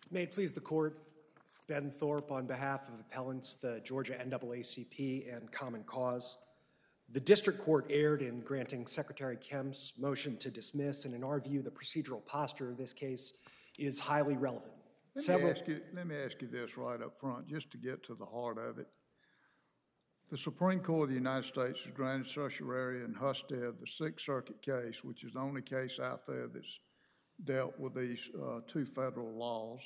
May it please the Court, Ben Thorpe on behalf of appellants, the Georgia NAACP and Common Cause. The District Court erred in granting Secretary Kemp's motion to dismiss, and in our view, the procedural posture of this case is highly relevant. Let me ask you this right up front, just to get to the heart of it. The Supreme Court of the United States has granted certiorari in Husted, the Sixth Circuit case, which is the only case out there that's dealt with these two federal laws.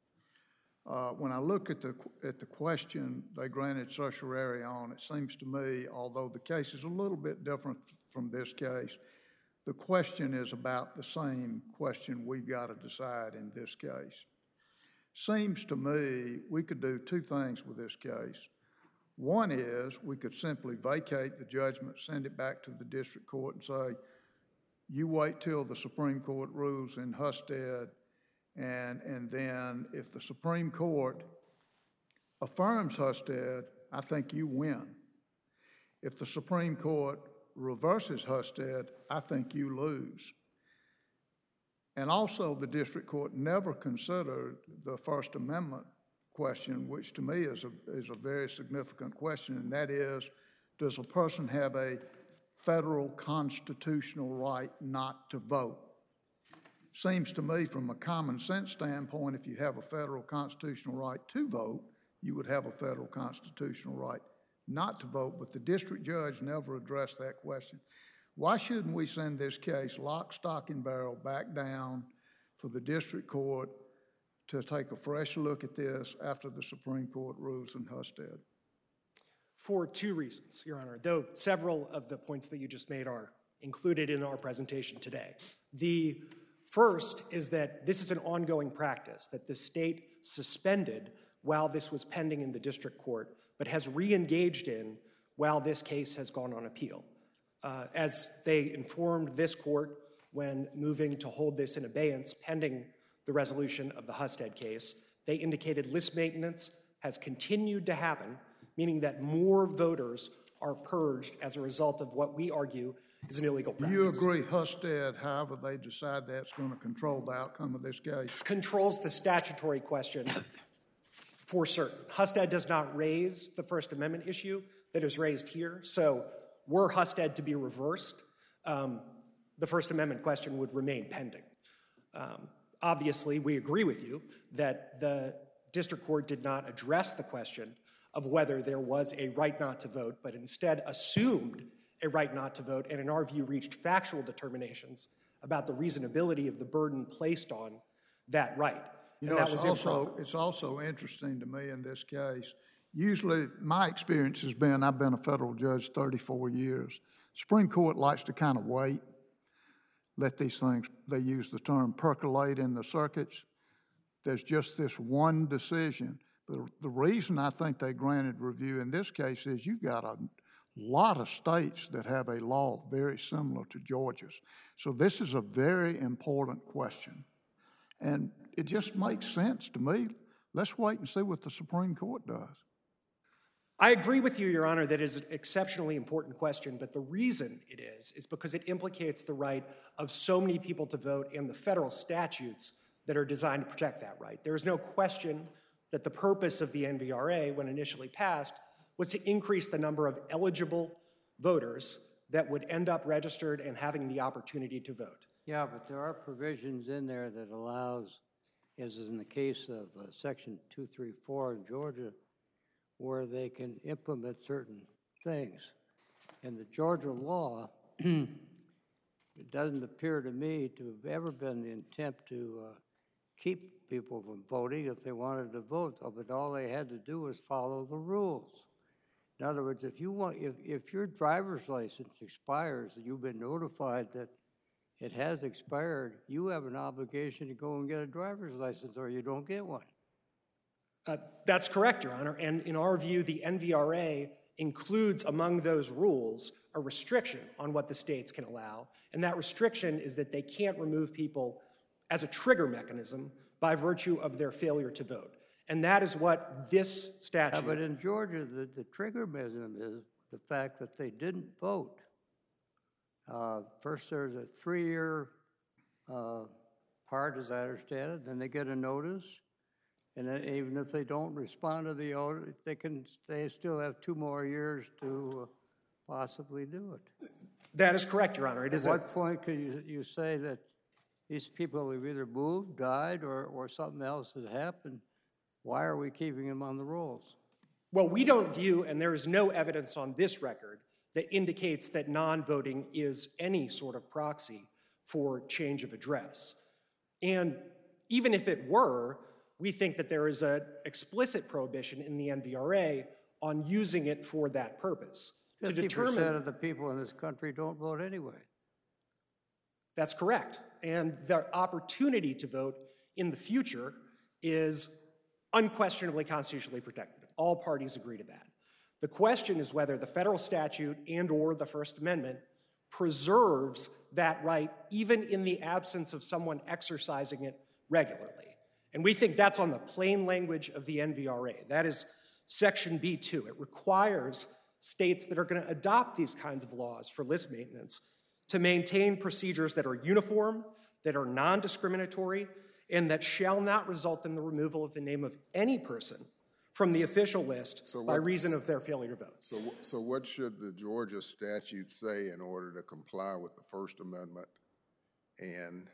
When I look at the question they granted certiorari on, it seems to me, although the case is a little bit different from this case, the question is about the same question we've got to decide in this case. Seems to me we could do two things with this case. One is we could simply vacate the judgment, send it back to the district court and say, you wait till the Supreme Court rules in Husted, and then if the Supreme Court affirms Husted, I think you win. If the Supreme Court reverses Husted, I think you lose. And also the district court never considered the First Amendment question, which to me is a very significant question, and that is, does a person have a federal constitutional right not to vote? Seems to me from a common sense standpoint, if you have a federal constitutional right to vote, you would have a federal constitutional right not to vote, but the district judge never addressed that question. Why shouldn't we send this case lock, stock, and barrel back down for the district court to take a fresh look at this after the Supreme Court rules in Husted? For two reasons, Your Honor, though several of the points that you just made are included in our presentation today. The first is that this is an ongoing practice that the state suspended while this was pending in the district court, but has re-engaged in while this case has gone on appeal. As they informed this court when moving to hold this in abeyance pending the resolution of the Husted case, they indicated list maintenance has continued to happen, meaning that more voters are purged as a result of what we argue is an illegal practice. Do you agree Husted, however they decide that's going to control the outcome of this case? Controls the statutory question for certain. Husted does not raise the First Amendment issue that is raised here, so were Husted to be reversed, the First Amendment question would remain pending. Obviously, we agree with you that the district court did not address the question of whether there was a right not to vote, but instead assumed a right not to vote, and in our view reached factual determinations about the reasonability of the burden placed on that right. You know, it's also interesting to me in this case. Usually, my experience has been, I've been a federal judge 34 years. Supreme Court likes to kind of wait, let these things, they use the term percolate in the circuits. There's just this one decision. But the reason I think they granted review in this case is you've got a lot of states that have a law very similar to Georgia's. So this is a very important question. And it just makes sense to me. Let's wait and see what the Supreme Court does. I agree with you, Your Honor, that it is an exceptionally important question, but the reason it is because it implicates the right of so many people to vote and the federal statutes that are designed to protect that right. There is no question that the purpose of the NVRA, when initially passed, was to increase the number of eligible voters that would end up registered and having the opportunity to vote. Yeah, but there are provisions in there that allows, as is in the case of Section 234 in Georgia, where they can implement certain things. In the Georgia law, it doesn't appear to me to have ever been the intent to keep people from voting if they wanted to vote, but all they had to do was follow the rules. In other words, if your driver's license expires and you've been notified that it has expired, you have an obligation to go and get a driver's license or you don't get one. That's correct, Your Honor. And in our view, the NVRA includes among those rules a restriction on what the states can allow. And that restriction is that they can't remove people as a trigger mechanism by virtue of their failure to vote. And that is what this statute... But in Georgia, the trigger mechanism is the fact that they didn't vote. First, there's a 3-year part, as I understand it. Then they get a notice. And then even if they don't respond to the order, they still have 2 more years to possibly do it. That is correct, Your Honor. It is At what point could you say that these people have either moved, died, or something else has happened? Why are we keeping them on the rolls? Well, we don't view, and there is no evidence on this record that indicates that non-voting is any sort of proxy for change of address. And even if it were, we think that there is an explicit prohibition in the NVRA on using it for that purpose. 50% of the people in this country don't vote anyway. That's correct. And the opportunity to vote in the future is unquestionably constitutionally protected. All parties agree to that. The question is whether the federal statute and or the First Amendment preserves that right even in the absence of someone exercising it regularly. And we think that's on the plain language of the NVRA. That is Section B2. It requires states that are going to adopt these kinds of laws for list maintenance to maintain procedures that are uniform, that are non-discriminatory, and that shall not result in the removal of the name of any person from the official list by reason of their failure to vote. So what should the Georgia statute say in order to comply with the First Amendment and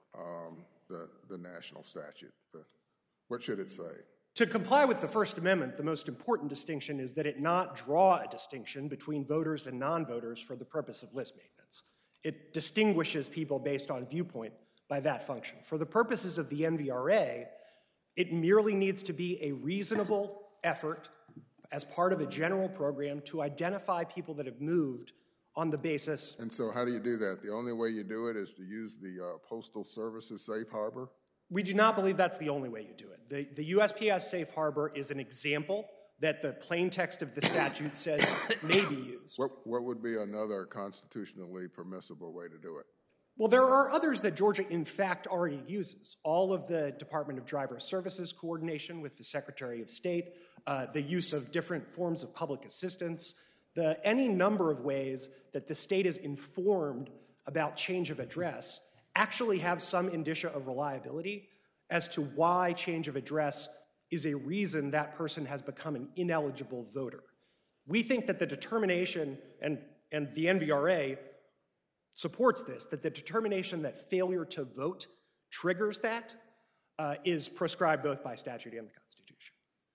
the national statute? What should it say? To comply with the First Amendment, the most important distinction is that it not draw a distinction between voters and non-voters for the purpose of list maintenance. It distinguishes people based on viewpoint by that function. For the purposes of the NVRA, it merely needs to be a reasonable effort as part of a general program to identify people that have moved on the basis. And so how do you do that? The only way you do it is to use the Postal Service's safe harbor? We do not believe that's the only way you do it. The USPS safe harbor is an example that the plain text of the statute says may be used. What would be another constitutionally permissible way to do it? Well, there are others that Georgia, in fact, already uses. All of the Department of Driver Services coordination with the Secretary of State, the use of different forms of public assistance, any number of ways that the state is informed about change of address actually have some indicia of reliability as to why change of address is a reason that person has become an ineligible voter. We think that the determination, and the NVRA supports this, that the determination that failure to vote triggers that is prescribed both by statute and the Constitution.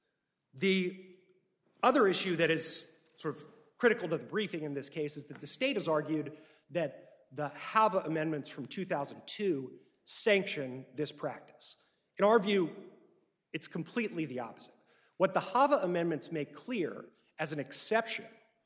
The other issue that is sort of critical to the briefing in this case is that the state has argued that the HAVA amendments from 2002 sanction this practice. In our view, it's completely the opposite. What the HAVA amendments make clear as an exception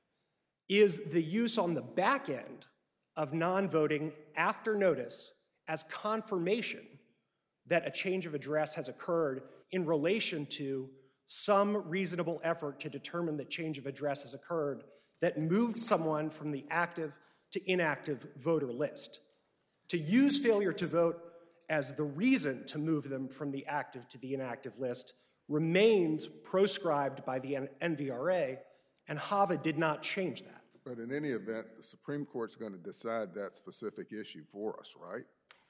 is the use on the back end of non-voting after notice as confirmation that a change of address has occurred in relation to some reasonable effort to determine that change of address has occurred that moved someone from the active to inactive voter list. To use failure to vote as the reason to move them from the active to the inactive list remains proscribed by the NVRA, and HAVA did not change that. But in any event, the Supreme Court's going to decide that specific issue for us, right?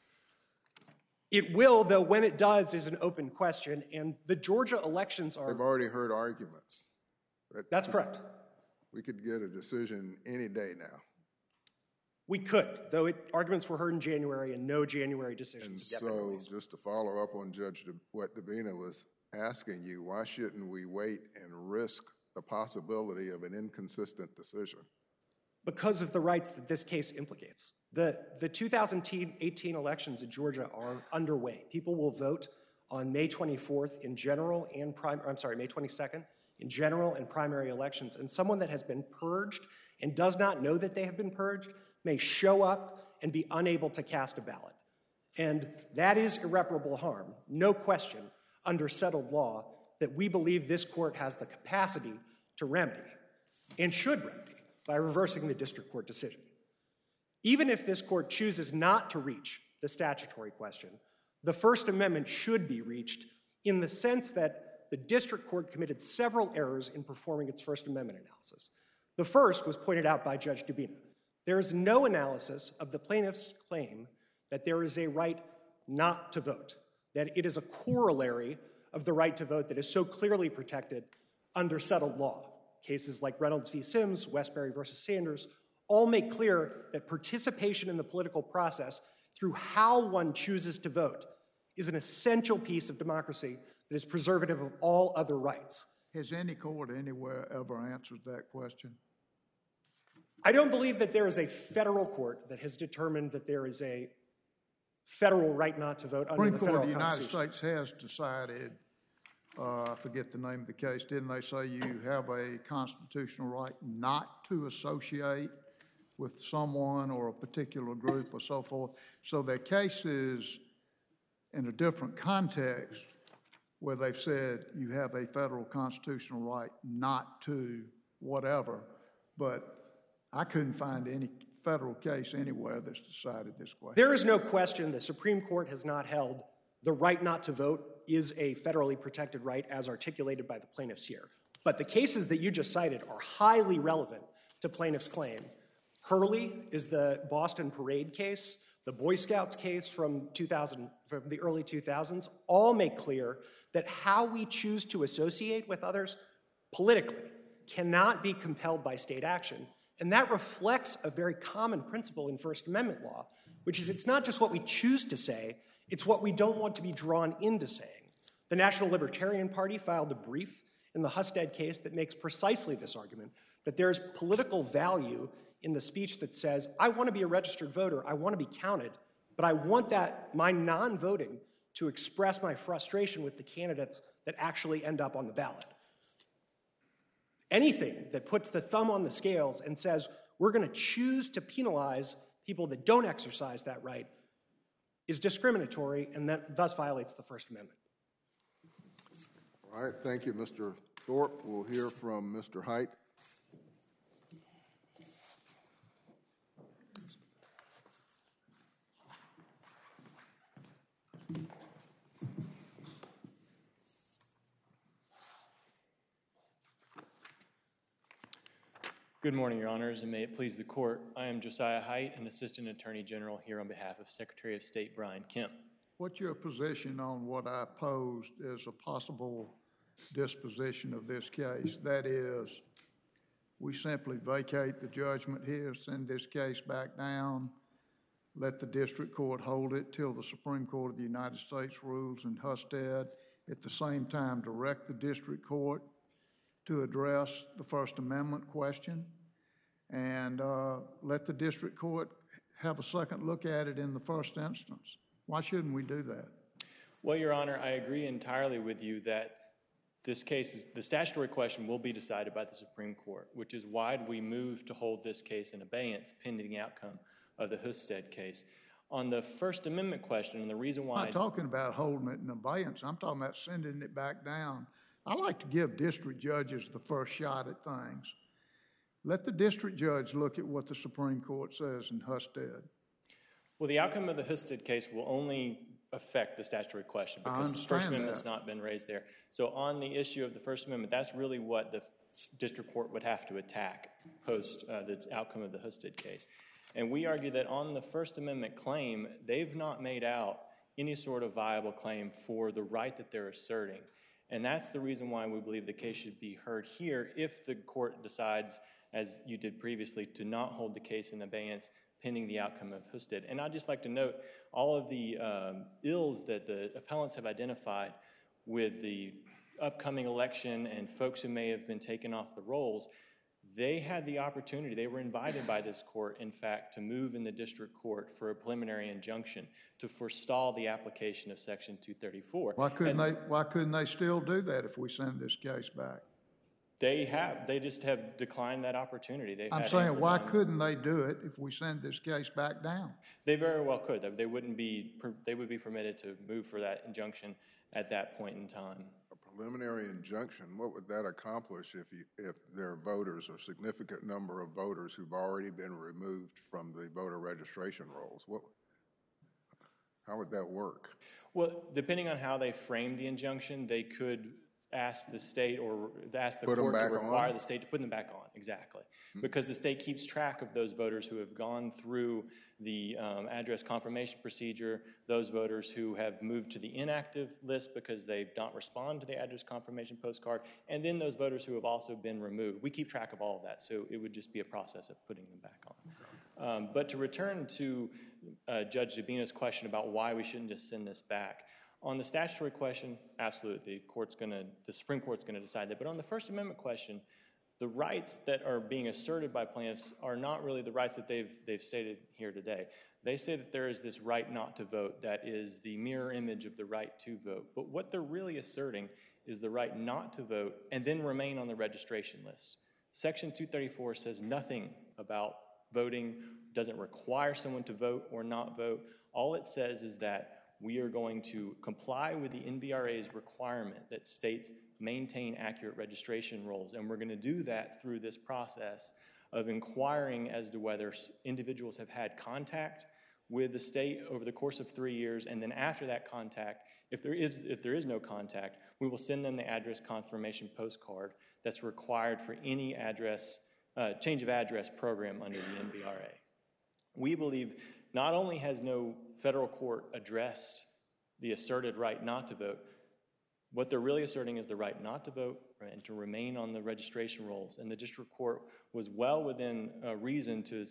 It will, though when it does is an open question, and the Georgia elections are— They've already heard arguments. That's correct. We could get a decision any day now. We could, though arguments were heard in January and no January decisions have yet been released. So just to follow up on Judge what Davina was asking you, why shouldn't we wait and risk the possibility of an inconsistent decision? Because of the rights that this case implicates. The 2018 elections in Georgia are underway. People will vote on May 24th in general and May 22nd in general and primary elections. And someone that has been purged and does not know that they have been purged may show up and be unable to cast a ballot. And that is irreparable harm, no question, under settled law that we believe this court has the capacity to remedy and should remedy by reversing the district court decision. Even if this court chooses not to reach the statutory question, the First Amendment should be reached in the sense that the district court committed several errors in performing its First Amendment analysis. The first was pointed out by Judge Dubina. There is no analysis of the plaintiff's claim that there is a right not to vote, that it is a corollary of the right to vote that is so clearly protected under settled law. Cases like Reynolds v. Sims, Westbury versus Sanders, all make clear that participation in the political process through how one chooses to vote is an essential piece of democracy that is preservative of all other rights. Has any court anywhere ever answered that question? I don't believe that there is a federal court that has determined that there is a federal right not to vote under the Supreme Court federal of the United Constitution. States has decided, I forget the name of the case, didn't they say you have a constitutional right not to associate with someone or a particular group or so forth? So their case is in a different context where they've said you have a federal constitutional right not to whatever, but I couldn't find any federal case anywhere that's decided this question. There is no question the Supreme Court has not held the right not to vote is a federally protected right as articulated by the plaintiffs here. But the cases that you just cited are highly relevant to plaintiffs' claim. Hurley is the Boston Parade case, the Boy Scouts case from the early 2000s, all make clear that how we choose to associate with others politically cannot be compelled by state action. And that reflects a very common principle in First Amendment law, which is it's not just what we choose to say, it's what we don't want to be drawn into saying. The National Libertarian Party filed a brief in the Husted case that makes precisely this argument, that there's political value in the speech that says, I want to be a registered voter, I want to be counted, but I want my non-voting to express my frustration with the candidates that actually end up on the ballot. Anything that puts the thumb on the scales and says, we're going to choose to penalize people that don't exercise that right is discriminatory and that thus violates the First Amendment. All right, thank you, Mr. Thorpe. We'll hear from Mr. Height. Good morning, Your Honors, and may it please the Court. I am Josiah Height, an Assistant Attorney General here on behalf of Secretary of State Brian Kemp. What's your position on what I posed as a possible disposition of this case? That is, we simply vacate the judgment here, send this case back down, let the district court hold it till the Supreme Court of the United States rules in Husted, at the same time direct the district court to address the First Amendment question, and let the district court have a second look at it in the first instance. Why shouldn't we do that? Well, Your Honor, I agree entirely with you that this case, the statutory question will be decided by the Supreme Court, which is why we moved to hold this case in abeyance pending the outcome of the Husted case. On the First Amendment question, and the reason why— I'm not talking about holding it in abeyance. I'm talking about sending it back down. I like to give district judges the first shot at things. Let the district judge look at what the Supreme Court says in Husted. Well, the outcome of the Husted case will only affect the statutory question because the First Amendment has not been raised there. So on the issue of the First Amendment, that's really what the district court would have to attack post the outcome of the Husted case. And we argue that on the First Amendment claim, they've not made out any sort of viable claim for the right that they're asserting. And that's the reason why we believe the case should be heard here if the court decides, as you did previously, to not hold the case in abeyance pending the outcome of Husted. And I'd just like to note all of the ills that the appellants have identified with the upcoming election and folks who may have been taken off the rolls. They had the opportunity, they were invited by this court, in fact, to move in the district court for a preliminary injunction to forestall the application of Section 234. Why couldn't they still do that if we send this case back? They just have declined that opportunity. I'm saying, why couldn't they do it if we send this case back down? They very well could. They would be permitted to move for that injunction at that point in time. A preliminary injunction, what would that accomplish if there are voters, or significant number of voters who've already been removed from the voter registration rolls? How would that work? Well, depending on how they frame the injunction, they could ask the state or ask the Put 'em court to back require on? the state to put them back on, exactly. Because the state keeps track of those voters who have gone through the address confirmation procedure, those voters who have moved to the inactive list because they don't respond to the address confirmation postcard, and then those voters who have also been removed. We keep track of all of that, so it would just be a process of putting them back on. But to return to Judge Dubina's question about why we shouldn't just send this back, on the statutory question, absolutely, the Supreme Court's going to decide that. But on the First Amendment question, the rights that are being asserted by plaintiffs are not really the rights that they've stated here today. They say that there is this right not to vote that is the mirror image of the right to vote. But what they're really asserting is the right not to vote and then remain on the registration list. Section 234 says nothing about voting, doesn't require someone to vote or not vote. All it says is that we are going to comply with the NVRA's requirement that states maintain accurate registration rolls, and we're going to do that through this process of inquiring as to whether individuals have had contact with the state over the course of 3 years, and then after that contact, if there is no contact, we will send them the address confirmation postcard that's required for any address change of address program under the NVRA. We believe not only has no federal court addressed the asserted right not to vote, what they're really asserting is the right not to vote and to remain on the registration rolls. And the district court was well within reason to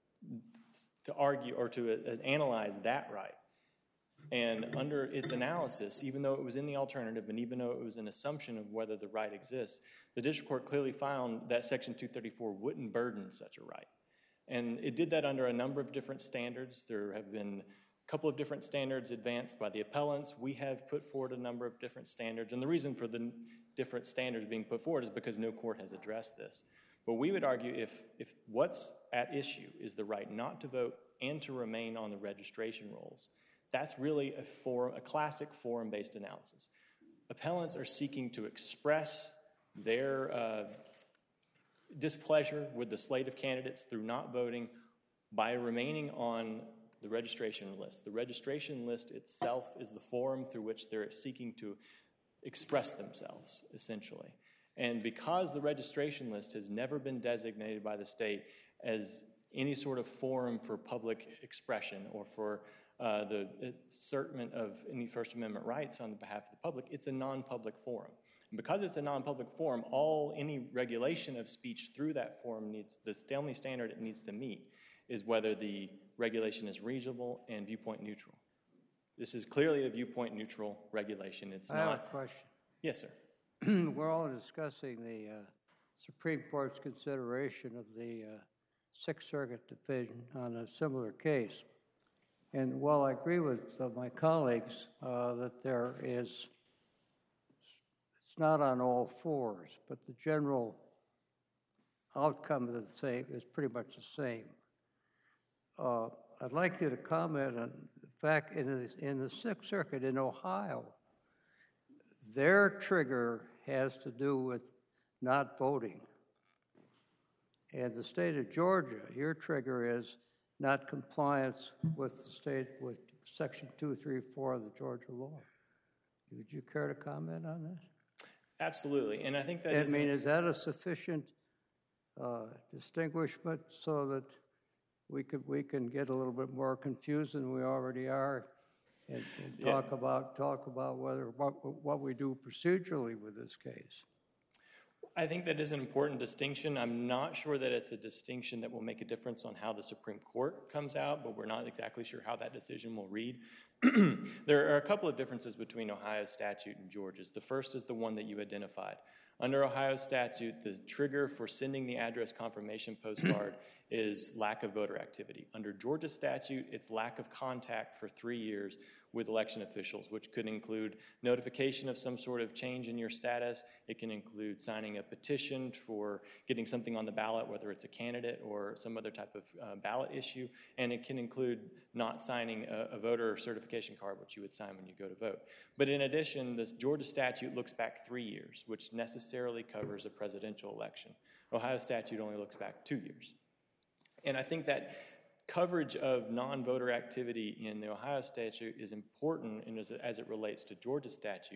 argue or to analyze that right. And under its analysis, even though it was in the alternative and even though it was an assumption of whether the right exists, the district court clearly found that Section 234 wouldn't burden such a right. And it did that under a number of different standards. There have been a couple of different standards advanced by the appellants. We have put forward a number of different standards. And the reason for the different standards being put forward is because no court has addressed this. But we would argue if what's at issue is the right not to vote and to remain on the registration rolls, that's really a classic forum-based analysis. Appellants are seeking to express their displeasure with the slate of candidates through not voting by remaining on the registration list. The registration list itself is the forum through which they're seeking to express themselves, essentially. And because the registration list has never been designated by the state as any sort of forum for public expression or for the assertment of any First Amendment rights on behalf of the public, it's a non-public forum. And because it's a non-public forum, any regulation of speech through that forum the only standard it needs to meet is whether the regulation is reasonable and viewpoint neutral. This is clearly a viewpoint neutral regulation. It's not. I have a question. Yes, sir. We're all discussing the Supreme Court's consideration of the Sixth Circuit division on a similar case. And while I agree with my colleagues that it's not on all fours, but the general outcome is pretty much the same. I'd like you to comment on the fact in the Sixth Circuit in Ohio, their trigger has to do with not voting. And the state of Georgia, your trigger is not compliance with Section 234 of the Georgia law. Would you care to comment on that? Absolutely, and I think that is that a sufficient distinguishment so that we can get a little bit more confused than we already are, and talk about what we do procedurally with this case? I think that is an important distinction. I'm not sure that it's a distinction that will make a difference on how the Supreme Court comes out, but we're not exactly sure how that decision will read. There are a couple of differences between Ohio's statute and Georgia's. The first is the one that you identified. Under Ohio's statute, the trigger for sending the address confirmation postcard is lack of voter activity. Under Georgia's statute, it's lack of contact for 3 years with election officials, which could include notification of some sort of change in your status. It can include signing a petition for getting something on the ballot, whether it's a candidate or some other type of ballot issue. And it can include not signing a voter certification card, which you would sign when you go to vote. But in addition, this Georgia statute looks back 3 years, which necessarily covers a presidential election. Ohio's statute only looks back 2 years. And I think that coverage of non-voter activity in the Ohio statute is important as it relates to Georgia's statute,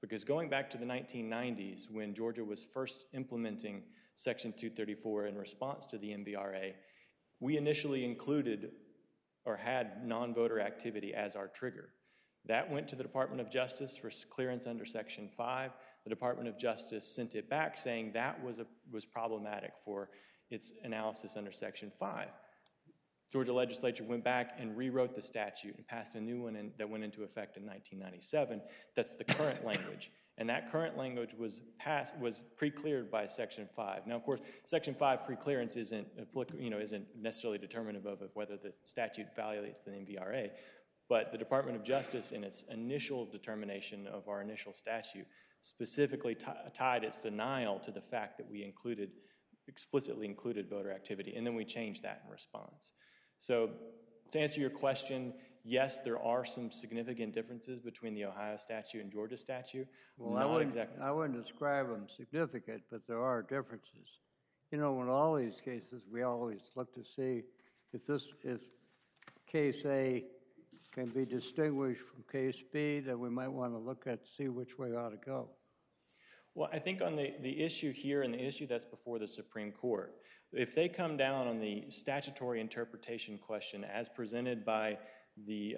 Because going back to the 1990s, when Georgia was first implementing Section 234 in response to the MVRA, we initially included or had non-voter activity as our trigger. That went to the Department of Justice for clearance under Section 5. The Department of Justice sent it back saying that was problematic for its analysis under Section 5. Georgia legislature went back and rewrote the statute and passed a new one that went into effect in 1997. That's the current language. And that current language was pre-cleared by Section 5. Now, of course, Section 5 pre-clearance isn't necessarily determinative of whether the statute violates the MVRA, but the Department of Justice, in its initial determination of our initial statute, specifically tied its denial to the fact that we explicitly included voter activity, and then we changed that in response. So to answer your question, yes, there are some significant differences between the Ohio statute and Georgia statute. Well, I wouldn't describe them significant, but there are differences. You know, in all these cases, we always look to see if case A can be distinguished from case B, then we might want to look at see which way ought to go. Well, I think on the issue here and the issue that's before the Supreme Court, if they come down on the statutory interpretation question as presented by the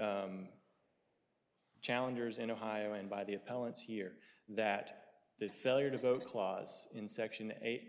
challengers in Ohio and by the appellants here, that the failure to vote clause in Section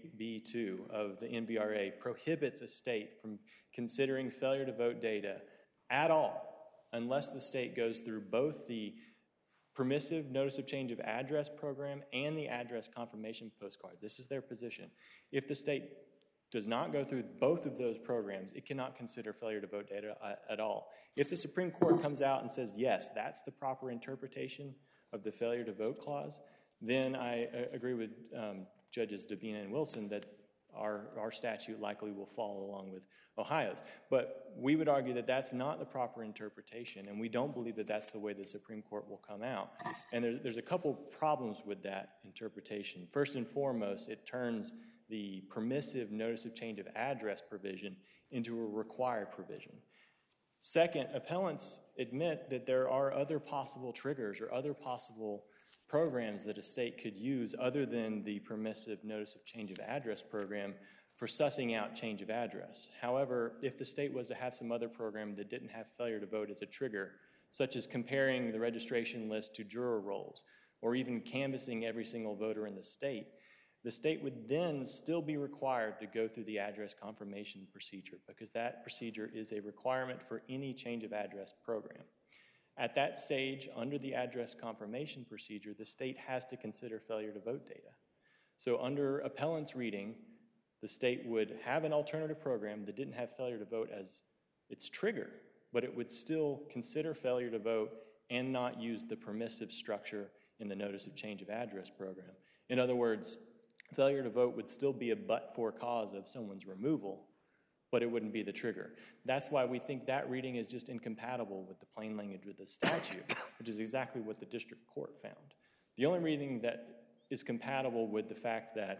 8B2 of the NVRA prohibits a state from considering failure to vote data at all unless the state goes through both the permissive notice of change of address program and the address confirmation postcard. This is their position. If the state does not go through both of those programs, it cannot consider failure to vote data at all. If the Supreme Court comes out and says, yes, that's the proper interpretation of the failure to vote clause, then I agree with Judges Dabena and Wilson that our statute likely will fall along with Ohio's. But we would argue that that's not the proper interpretation, and we don't believe that that's the way the Supreme Court will come out. And there's a couple problems with that interpretation. First and foremost, it turns the permissive notice of change of address provision into a required provision. Second, appellants admit that there are other possible triggers or other possible programs that a state could use other than the permissive notice of change of address program for sussing out change of address. However, if the state was to have some other program that didn't have failure to vote as a trigger, such as comparing the registration list to juror rolls, or even canvassing every single voter in the state would then still be required to go through the address confirmation procedure because that procedure is a requirement for any change of address program. At that stage, under the address confirmation procedure, the state has to consider failure to vote data. So under appellant's reading, the state would have an alternative program that didn't have failure to vote as its trigger, but it would still consider failure to vote and not use the permissive structure in the notice of change of address program. In other words, failure to vote would still be a but-for cause of someone's removal, but it wouldn't be the trigger. That's why we think that reading is just incompatible with the plain language of the statute, which is exactly what the district court found. The only reading that is compatible with the fact that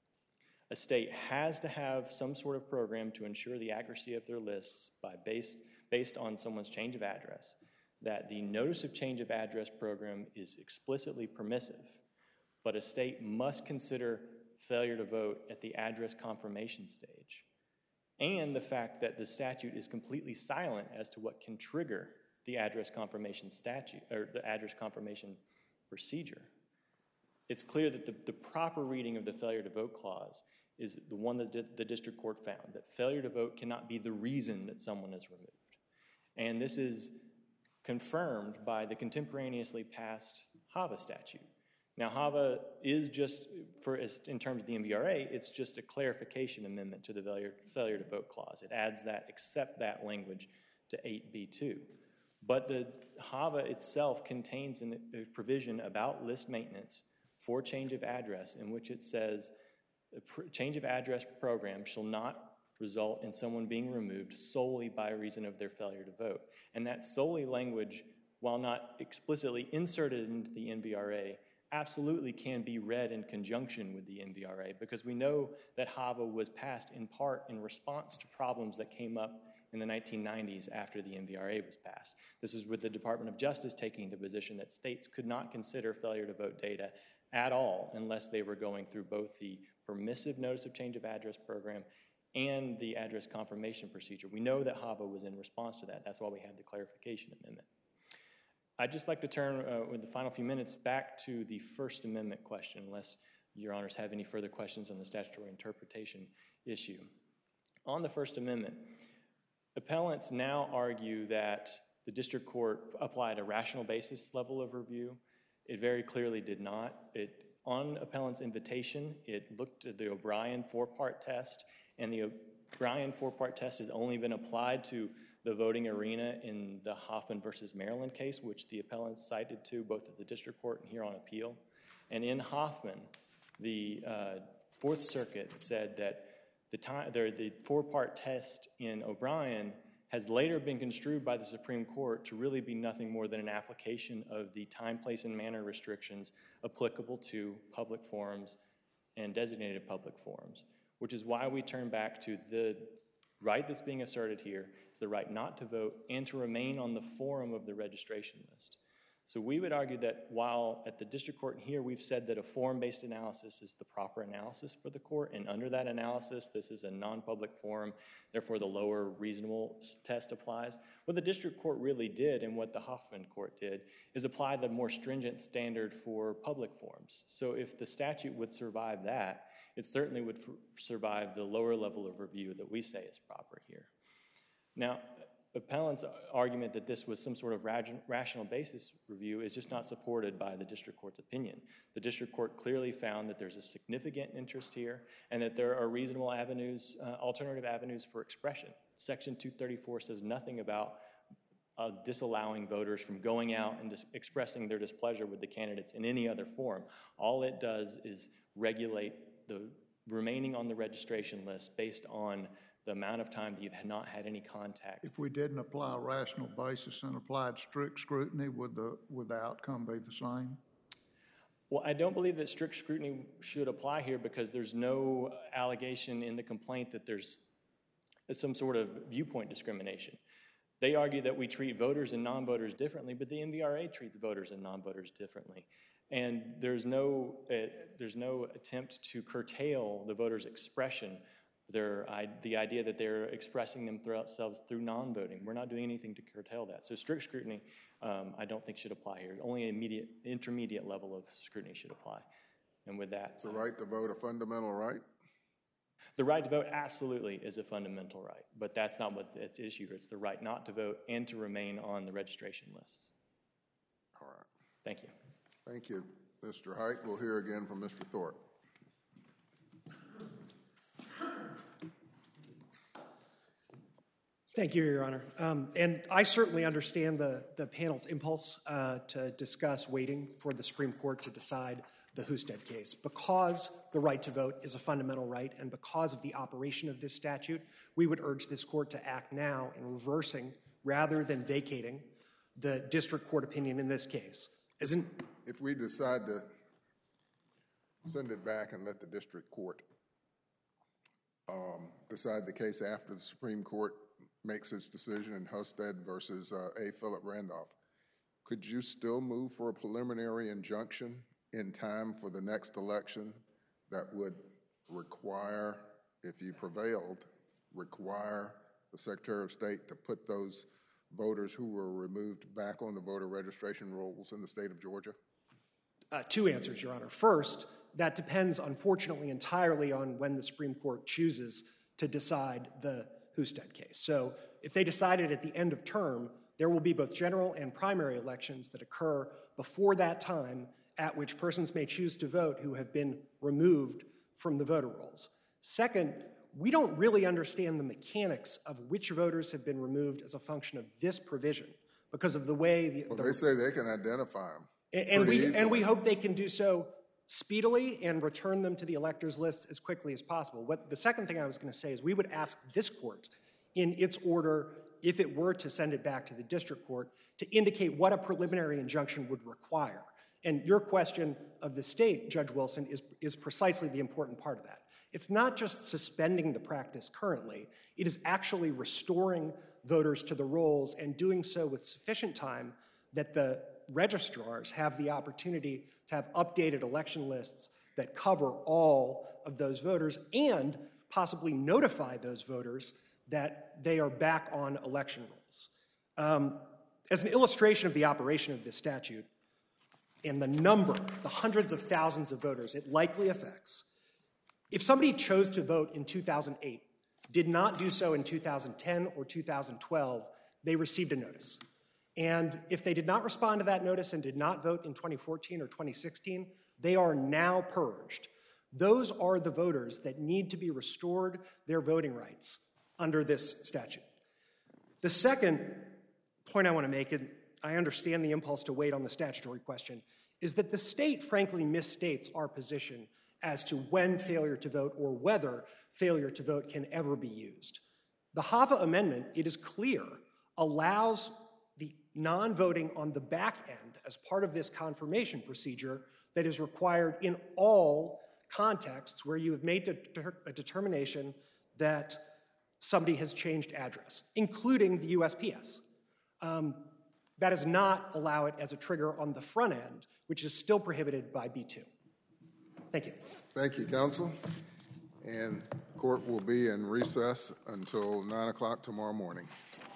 a state has to have some sort of program to ensure the accuracy of their lists based on someone's change of address, that the notice of change of address program is explicitly permissive, but a state must consider failure to vote at the address confirmation stage, and the fact that the statute is completely silent as to what can trigger the address confirmation statute or the address confirmation procedure. It's clear that the proper reading of the failure to vote clause is the one that the district court found, that failure to vote cannot be the reason that someone is removed. And this is confirmed by the contemporaneously passed HAVA statute. Now, HAVA is just, in terms of the MVRA, it's just a clarification amendment to the failure to vote clause. It adds that, except that language, to 8B2. But the HAVA itself contains a provision about list maintenance for change of address in which it says a change of address program shall not result in someone being removed solely by reason of their failure to vote. And that solely language, while not explicitly inserted into the NVRA, absolutely can be read in conjunction with the NVRA because we know that HAVA was passed in part in response to problems that came up in the 1990s after the MVRA was passed. This is with the Department of Justice taking the position that states could not consider failure to vote data at all unless they were going through both the permissive notice of change of address program and the address confirmation procedure. We know that HAVA was in response to that. That's why we had the clarification amendment. I'd just like to turn, with the final few minutes, back to the First Amendment question, unless Your Honors have any further questions on the statutory interpretation issue. On the First Amendment, appellants now argue that the district court applied a rational basis level of review. It very clearly did not. On appellant's invitation, it looked at the O'Brien four-part test, and the O'Brien four-part test has only been applied to the voting arena in the Hoffman versus Maryland case, which the appellants cited to both at the district court and here on appeal. And in Hoffman, the Fourth Circuit said that the four-part test in O'Brien has later been construed by the Supreme Court to really be nothing more than an application of the time, place, and manner restrictions applicable to public forums and designated public forums, which is why we turn back to the right that's being asserted here is the right not to vote and to remain on the forum of the registration list. So we would argue that while at the district court here we've said that a forum-based analysis is the proper analysis for the court, and under that analysis this is a non-public forum, therefore the lower reasonable test applies. What the district court really did and what the Hoffman court did is apply the more stringent standard for public forums. So if the statute would survive that, it certainly would survive the lower level of review that we say is proper here. Now, appellant's argument that this was some sort of rational basis review is just not supported by the district court's opinion. The district court clearly found that there's a significant interest here and that there are reasonable avenues, alternative avenues for expression. Section 234 says nothing about disallowing voters from going out and expressing their displeasure with the candidates in any other form. All it does is regulate the remaining on the registration list based on the amount of time that you've not had any contact. If we didn't apply a rational basis and applied strict scrutiny, would the outcome be the same? Well, I don't believe that strict scrutiny should apply here because there's no allegation in the complaint that there's some sort of viewpoint discrimination. They argue that we treat voters and non-voters differently, but the MVRA treats voters and non-voters differently. And there's no attempt to curtail the voters' expression, the idea that they're expressing themselves through non-voting. We're not doing anything to curtail that. So strict scrutiny, I don't think should apply here. Only an intermediate level of scrutiny should apply. And with that... Is the right to vote a fundamental right? The right to vote absolutely is a fundamental right, but that's not what it's issued. It's the right not to vote and to remain on the registration lists. All right. Thank you. Thank you, Mr. Hite. We'll hear again from Mr. Thorpe. Thank you, Your Honor. And I certainly understand the panel's impulse to discuss waiting for the Supreme Court to decide the Husted case. Because the right to vote is a fundamental right and because of the operation of this statute, we would urge this court to act now in reversing rather than vacating the district court opinion in this case. If we decide to send it back and let the district court decide the case after the Supreme Court makes its decision in Husted versus A. Philip Randolph, could you still move for a preliminary injunction in time for the next election that would require, if you prevailed, require the Secretary of State to put those voters who were removed back on the voter registration rolls in the state of Georgia? Two answers, Your Honor. First, that depends, unfortunately, entirely on when the Supreme Court chooses to decide the Husted case. So if they decided at the end of term, there will be both general and primary elections that occur before that time at which persons may choose to vote who have been removed from the voter rolls. Second, we don't really understand the mechanics of which voters have been removed as a function of this provision because of the way they say they can identify them. And we hope they can do so speedily and return them to the electors list as quickly as possible. The second thing I was going to say is we would ask this court in its order, if it were to send it back to the district court, to indicate what a preliminary injunction would require. And your question of the state, Judge Wilson, is precisely the important part of that. It's not just suspending the practice currently, it is actually restoring voters to the rolls and doing so with sufficient time that the registrars have the opportunity to have updated election lists that cover all of those voters and possibly notify those voters that they are back on election rolls. As an illustration of the operation of this statute and the hundreds of thousands of voters it likely affects, if somebody chose to vote in 2008, did not do so in 2010 or 2012, they received a notice. And if they did not respond to that notice and did not vote in 2014 or 2016, they are now purged. Those are the voters that need to be restored their voting rights under this statute. The second point I want to make, and I understand the impulse to wait on the statutory question, is that the state frankly misstates our position as to when failure to vote or whether failure to vote can ever be used. The HAVA amendment, it is clear, allows the non-voting on the back end as part of this confirmation procedure that is required in all contexts where you have made a determination that somebody has changed address, including the USPS. That does not allow it as a trigger on the front end, which is still prohibited by B2. Thank you. Thank you, counsel. And court will be in recess until 9 o'clock tomorrow morning.